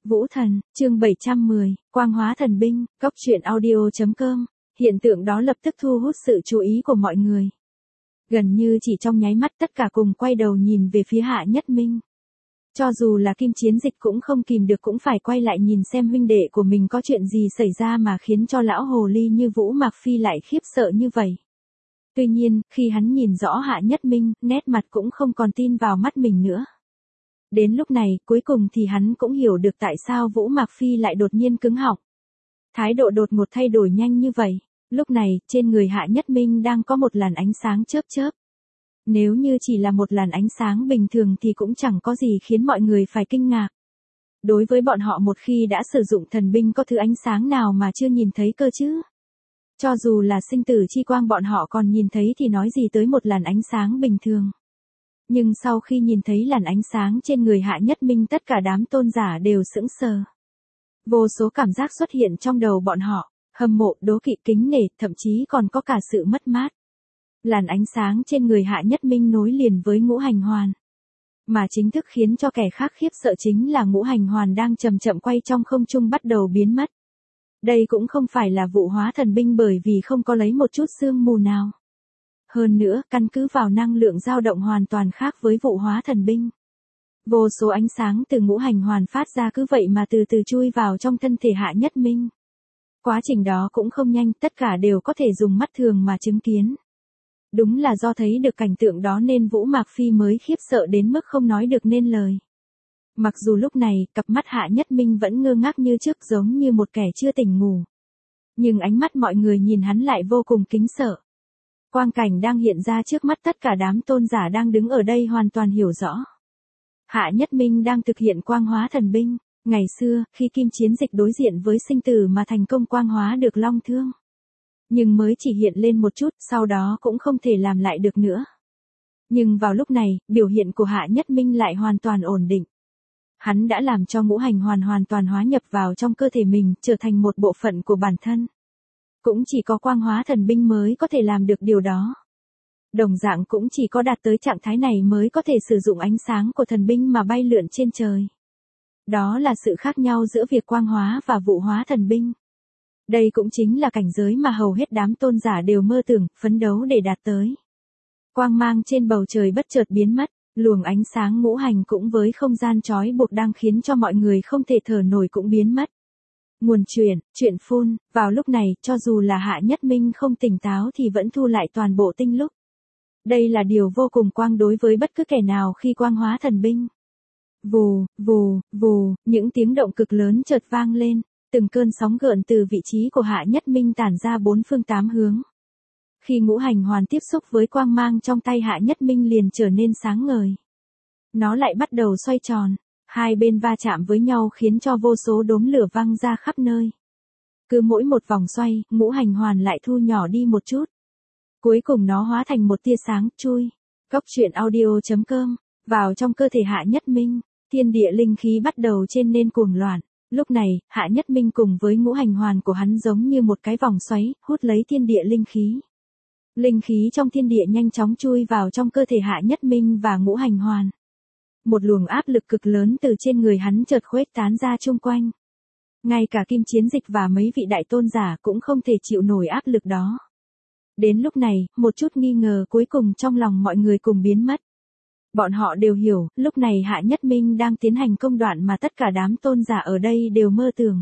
Vũ Thần, chương 710, Quang Hóa Thần Binh, Cóc truyện audio.com. Hiện tượng đó lập tức thu hút sự chú ý của mọi người. Gần như chỉ trong nháy mắt tất cả cùng quay đầu nhìn về phía Hạ Nhất Minh. Cho dù là Kim Chiến Dịch cũng không kìm được cũng phải quay lại nhìn xem huynh đệ của mình có chuyện gì xảy ra mà khiến cho lão hồ ly như Vũ Mạc Phi lại khiếp sợ như vậy. Tuy nhiên, khi hắn nhìn rõ Hạ Nhất Minh, nét mặt cũng không còn tin vào mắt mình nữa. Đến lúc này, cuối cùng thì hắn cũng hiểu được tại sao Vũ Mạc Phi lại đột nhiên cứng họng. Thái độ đột ngột thay đổi nhanh như vậy. Lúc này, trên người Hạ Nhất Minh đang có một làn ánh sáng chớp chớp. Nếu như chỉ là một làn ánh sáng bình thường thì cũng chẳng có gì khiến mọi người phải kinh ngạc. Đối với bọn họ một khi đã sử dụng thần binh có thứ ánh sáng nào mà chưa nhìn thấy cơ chứ? Cho dù là sinh tử chi quang bọn họ còn nhìn thấy thì nói gì tới một làn ánh sáng bình thường. Nhưng sau khi nhìn thấy làn ánh sáng trên người Hạ Nhất Minh tất cả đám tôn giả đều sững sờ. Vô số cảm giác xuất hiện trong đầu bọn họ, hâm mộ, đố kỵ, kính nể, thậm chí còn có cả sự mất mát. Làn ánh sáng trên người Hạ Nhất Minh nối liền với ngũ hành hoàn. Mà chính thức khiến cho kẻ khác khiếp sợ chính là ngũ hành hoàn đang chậm chậm quay trong không trung bắt đầu biến mất. Đây cũng không phải là vụ hóa thần binh bởi vì không có lấy một chút sương mù nào. Hơn nữa, căn cứ vào năng lượng dao động hoàn toàn khác với vụ hóa thần binh. Vô số ánh sáng từ ngũ hành hoàn phát ra cứ vậy mà từ từ chui vào trong thân thể Hạ Nhất Minh. Quá trình đó cũng không nhanh, tất cả đều có thể dùng mắt thường mà chứng kiến. Đúng là do thấy được cảnh tượng đó nên Vũ Mạc Phi mới khiếp sợ đến mức không nói được nên lời. Mặc dù lúc này, cặp mắt Hạ Nhất Minh vẫn ngơ ngác như trước giống như một kẻ chưa tỉnh ngủ. Nhưng ánh mắt mọi người nhìn hắn lại vô cùng kính sợ. Quang cảnh đang hiện ra trước mắt tất cả đám tôn giả đang đứng ở đây hoàn toàn hiểu rõ. Hạ Nhất Minh đang thực hiện quang hóa thần binh. Ngày xưa, khi Kim Chiến Dịch đối diện với sinh tử mà thành công quang hóa được long thương. Nhưng mới chỉ hiện lên một chút, sau đó cũng không thể làm lại được nữa. Nhưng vào lúc này, biểu hiện của Hạ Nhất Minh lại hoàn toàn ổn định. Hắn đã làm cho ngũ hành hoàn toàn hóa nhập vào trong cơ thể mình, trở thành một bộ phận của bản thân. Cũng chỉ có quang hóa thần binh mới có thể làm được điều đó. Đồng dạng cũng chỉ có đạt tới trạng thái này mới có thể sử dụng ánh sáng của thần binh mà bay lượn trên trời. Đó là sự khác nhau giữa việc quang hóa và vụ hóa thần binh. Đây cũng chính là cảnh giới mà hầu hết đám tôn giả đều mơ tưởng, phấn đấu để đạt tới. Quang mang trên bầu trời bất chợt biến mất, luồng ánh sáng ngũ hành cũng với không gian trói buộc đang khiến cho mọi người không thể thở nổi cũng biến mất. Nguồn chuyện phun, vào lúc này, cho dù là Hạ Nhất Minh không tỉnh táo thì vẫn thu lại toàn bộ tinh lúc. Đây là điều vô cùng quang đối với bất cứ kẻ nào khi quang hóa thần binh. Vù, vù, vù, những tiếng động cực lớn chợt vang lên, từng cơn sóng gợn từ vị trí của Hạ Nhất Minh tản ra bốn phương tám hướng. Khi ngũ hành hoàn tiếp xúc với quang mang trong tay Hạ Nhất Minh liền trở nên sáng ngời. Nó lại bắt đầu xoay tròn, hai bên va chạm với nhau khiến cho vô số đốm lửa văng ra khắp nơi. Cứ mỗi một vòng xoay, ngũ hành hoàn lại thu nhỏ đi một chút. Cuối cùng nó hóa thành một tia sáng, chui. Cóc truyện audio.com, vào trong cơ thể Hạ Nhất Minh, thiên địa linh khí bắt đầu trên nên cuồng loạn. Lúc này, Hạ Nhất Minh cùng với ngũ hành hoàn của hắn giống như một cái vòng xoáy, hút lấy thiên địa linh khí. Linh khí trong thiên địa nhanh chóng chui vào trong cơ thể Hạ Nhất Minh và ngũ hành hoàn. Một luồng áp lực cực lớn từ trên người hắn chợt khuếch tán ra chung quanh. Ngay cả Kim Chiến Dịch và mấy vị đại tôn giả cũng không thể chịu nổi áp lực đó. Đến lúc này, một chút nghi ngờ cuối cùng trong lòng mọi người cùng biến mất. Bọn họ đều hiểu, lúc này Hạ Nhất Minh đang tiến hành công đoạn mà tất cả đám tôn giả ở đây đều mơ tưởng.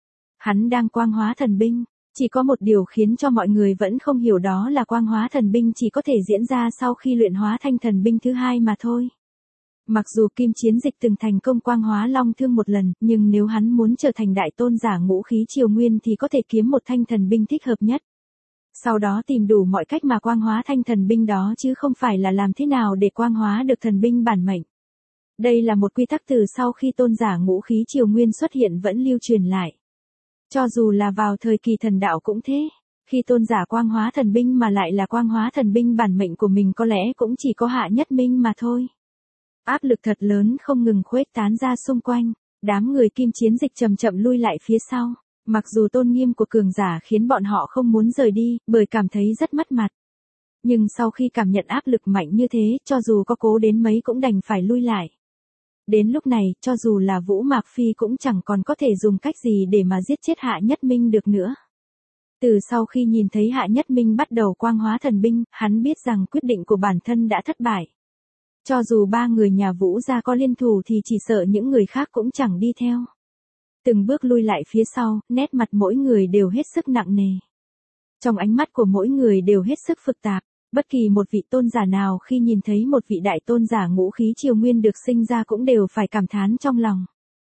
Hắn đang quang hóa thần binh, chỉ có một điều khiến cho mọi người vẫn không hiểu đó là quang hóa thần binh chỉ có thể diễn ra sau khi luyện hóa thanh thần binh thứ hai mà thôi. Mặc dù Kim Chiến Dịch từng thành công quang hóa long thương một lần, nhưng nếu hắn muốn trở thành đại tôn giả ngũ khí triều nguyên thì có thể kiếm một thanh thần binh thích hợp nhất. Sau đó tìm đủ mọi cách mà quang hóa thanh thần binh đó chứ không phải là làm thế nào để quang hóa được thần binh bản mệnh. Đây là một quy tắc từ sau khi tôn giả ngũ khí triều nguyên xuất hiện vẫn lưu truyền lại. Cho dù là vào thời kỳ thần đạo cũng thế, khi tôn giả quang hóa thần binh mà lại là quang hóa thần binh bản mệnh của mình có lẽ cũng chỉ có Hạ Nhất Minh mà thôi. Áp lực thật lớn không ngừng khuếch tán ra xung quanh, đám người Kim Chiến Dịch chậm chậm lui lại phía sau. Mặc dù tôn nghiêm của cường giả khiến bọn họ không muốn rời đi, bởi cảm thấy rất mất mặt. Nhưng sau khi cảm nhận áp lực mạnh như thế, cho dù có cố đến mấy cũng đành phải lui lại. Đến lúc này, cho dù là Vũ Mạc Phi cũng chẳng còn có thể dùng cách gì để mà giết chết Hạ Nhất Minh được nữa. Từ sau khi nhìn thấy Hạ Nhất Minh bắt đầu quang hóa thần binh, hắn biết rằng quyết định của bản thân đã thất bại. Cho dù ba người nhà Vũ gia có liên thủ thì chỉ sợ những người khác cũng chẳng đi theo. Từng bước lui lại phía sau, nét mặt mỗi người đều hết sức nặng nề. Trong ánh mắt của mỗi người đều hết sức phức tạp. Bất kỳ một vị tôn giả nào khi nhìn thấy một vị đại tôn giả ngũ khí triều nguyên được sinh ra cũng đều phải cảm thán trong lòng.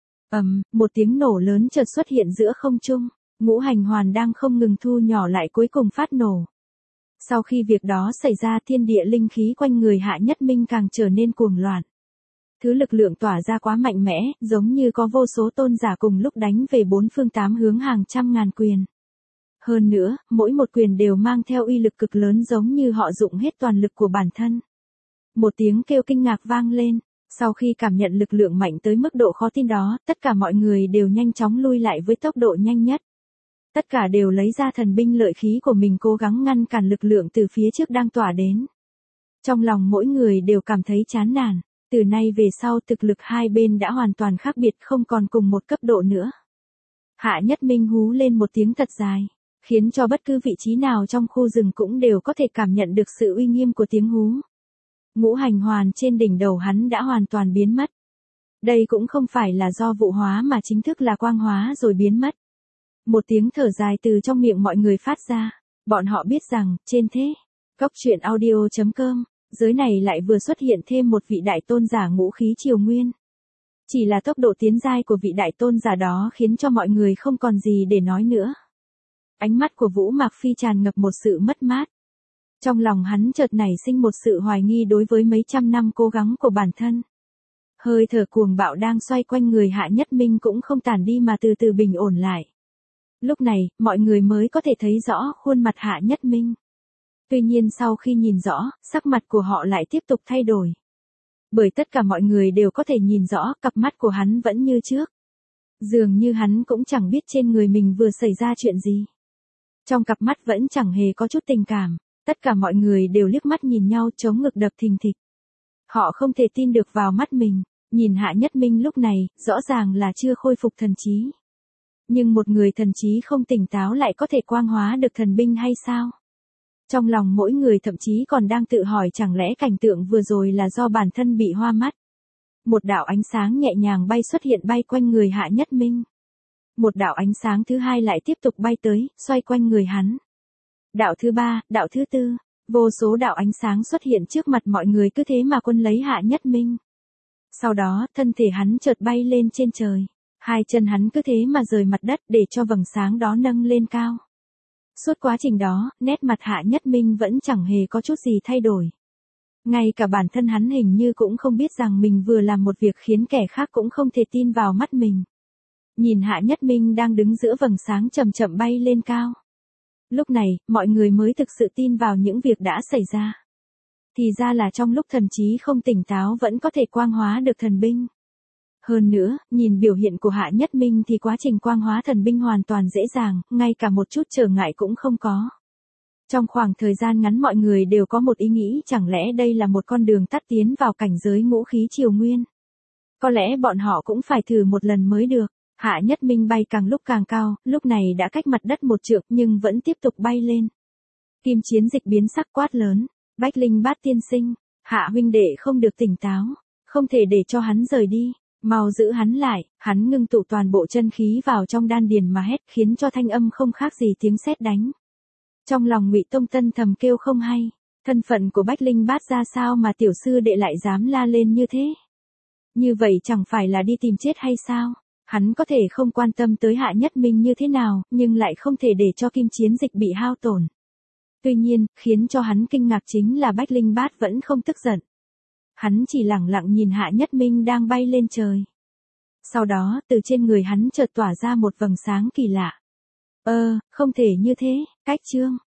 Một tiếng nổ lớn chợt xuất hiện giữa không trung, ngũ hành hoàn đang không ngừng thu nhỏ lại cuối cùng phát nổ. Sau khi việc đó xảy ra, thiên địa linh khí quanh người Hạ Nhất Minh càng trở nên cuồng loạn. Thứ lực lượng tỏa ra quá mạnh mẽ, giống như có vô số tôn giả cùng lúc đánh về bốn phương tám hướng hàng trăm ngàn quyền. Hơn nữa, mỗi một quyền đều mang theo uy lực cực lớn giống như họ dụng hết toàn lực của bản thân. Một tiếng kêu kinh ngạc vang lên, sau khi cảm nhận lực lượng mạnh tới mức độ khó tin đó, tất cả mọi người đều nhanh chóng lui lại với tốc độ nhanh nhất. Tất cả đều lấy ra thần binh lợi khí của mình cố gắng ngăn cản lực lượng từ phía trước đang tỏa đến. Trong lòng mỗi người đều cảm thấy chán nản, từ nay về sau thực lực hai bên đã hoàn toàn khác biệt, không còn cùng một cấp độ nữa. Hạ Nhất Minh hú lên một tiếng thật dài, khiến cho bất cứ vị trí nào trong khu rừng cũng đều có thể cảm nhận được sự uy nghiêm của tiếng hú. Ngũ hành hoàn trên đỉnh đầu hắn đã hoàn toàn biến mất. Đây cũng không phải là do vụ hóa mà chính thức là quang hóa rồi biến mất. Một tiếng thở dài từ trong miệng mọi người phát ra, bọn họ biết rằng, trên thế, Cốc Truyện Audio.com, giới này lại vừa xuất hiện thêm một vị đại tôn giả ngũ khí triều nguyên. Chỉ là tốc độ tiến giai của vị đại tôn giả đó khiến cho mọi người không còn gì để nói nữa. Ánh mắt của Vũ Mạc Phi tràn ngập một sự mất mát. Trong lòng hắn chợt nảy sinh một sự hoài nghi đối với mấy trăm năm cố gắng của bản thân. Hơi thở cuồng bạo đang xoay quanh người Hạ Nhất Minh cũng không tản đi mà từ từ bình ổn lại. Lúc này, mọi người mới có thể thấy rõ khuôn mặt Hạ Nhất Minh. Tuy nhiên sau khi nhìn rõ, sắc mặt của họ lại tiếp tục thay đổi. Bởi tất cả mọi người đều có thể nhìn rõ cặp mắt của hắn vẫn như trước. Dường như hắn cũng chẳng biết trên người mình vừa xảy ra chuyện gì. Trong cặp mắt vẫn chẳng hề có chút tình cảm, tất cả mọi người đều liếc mắt nhìn nhau chống ngực đập thình thịch. Họ không thể tin được vào mắt mình, nhìn Hạ Nhất Minh lúc này, rõ ràng là chưa khôi phục thần trí. Nhưng một người thần trí không tỉnh táo lại có thể quang hóa được thần binh hay sao? Trong lòng mỗi người thậm chí còn đang tự hỏi chẳng lẽ cảnh tượng vừa rồi là do bản thân bị hoa mắt. Một đạo ánh sáng nhẹ nhàng xuất hiện bay quanh người Hạ Nhất Minh. Một đạo ánh sáng thứ hai lại tiếp tục bay tới, xoay quanh người hắn. Đạo thứ ba, đạo thứ tư, vô số đạo ánh sáng xuất hiện trước mặt mọi người cứ thế mà quân lấy Hạ Nhất Minh. Sau đó, thân thể hắn chợt bay lên trên trời. Hai chân hắn cứ thế mà rời mặt đất để cho vầng sáng đó nâng lên cao. Suốt quá trình đó, nét mặt Hạ Nhất Minh vẫn chẳng hề có chút gì thay đổi. Ngay cả bản thân hắn hình như cũng không biết rằng mình vừa làm một việc khiến kẻ khác cũng không thể tin vào mắt mình. Nhìn Hạ Nhất Minh đang đứng giữa vầng sáng chậm chậm bay lên cao. Lúc này, mọi người mới thực sự tin vào những việc đã xảy ra. Thì ra là trong lúc thần trí không tỉnh táo vẫn có thể quang hóa được thần binh. Hơn nữa, nhìn biểu hiện của Hạ Nhất Minh thì quá trình quang hóa thần binh hoàn toàn dễ dàng, ngay cả một chút trở ngại cũng không có. Trong khoảng thời gian ngắn mọi người đều có một ý nghĩ chẳng lẽ đây là một con đường tắt tiến vào cảnh giới ngũ khí triều nguyên. Có lẽ bọn họ cũng phải thử một lần mới được. Hạ Nhất Minh bay càng lúc càng cao, lúc này đã cách mặt đất một trượng nhưng vẫn tiếp tục bay lên. Kim Chiến Dịch biến sắc quát lớn, Bách Linh Bát tiên sinh, Hạ huynh đệ không được tỉnh táo, không thể để cho hắn rời đi. Mau giữ hắn lại, hắn ngưng tụ toàn bộ chân khí vào trong đan điền mà hét khiến cho thanh âm không khác gì tiếng sét đánh. Trong lòng Ngụy Tông Tân thầm kêu không hay, thân phận của Bách Linh Bát ra sao mà tiểu sư đệ lại dám la lên như thế? Như vậy chẳng phải là đi tìm chết hay sao? Hắn có thể không quan tâm tới Hạ Nhất Minh như thế nào, nhưng lại không thể để cho Kim Chiến Dịch bị hao tổn. Tuy nhiên, khiến cho hắn kinh ngạc chính là Bách Linh Bát vẫn không tức giận. Hắn chỉ lẳng lặng nhìn Hạ Nhất Minh đang bay lên trời. Sau đó, từ trên người hắn chợt tỏa ra một vầng sáng kỳ lạ. Không thể như thế, cách chương.